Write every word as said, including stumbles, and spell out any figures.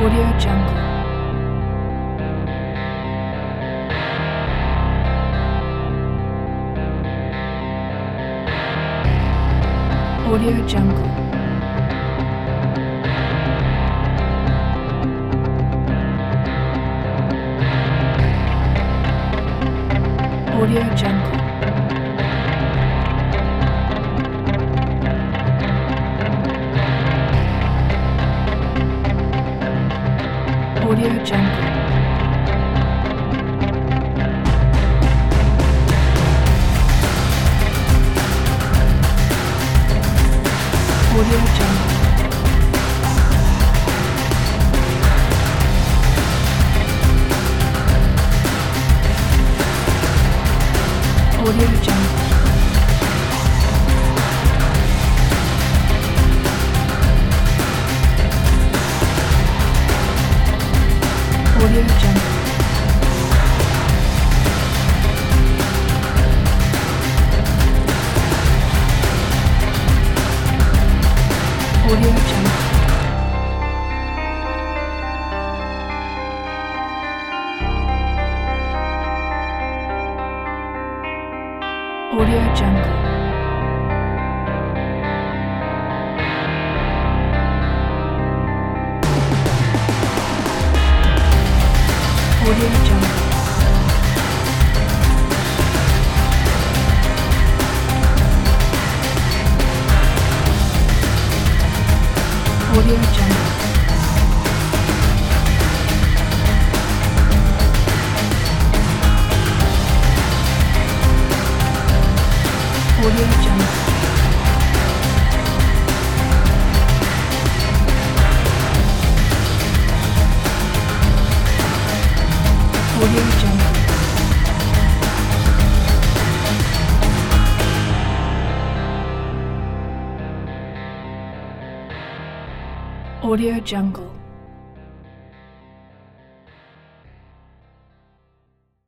Audio Jungle. Audio Jungle. Audio Jungle. Audio Jungle. Audio Jungle. Audio Jungle. Audio Jungle. Audio Jungle. Audio Jungle. Audio Jungle. Audio Jungle. Audio Jungle. Audio Jungle. Audio Jungle.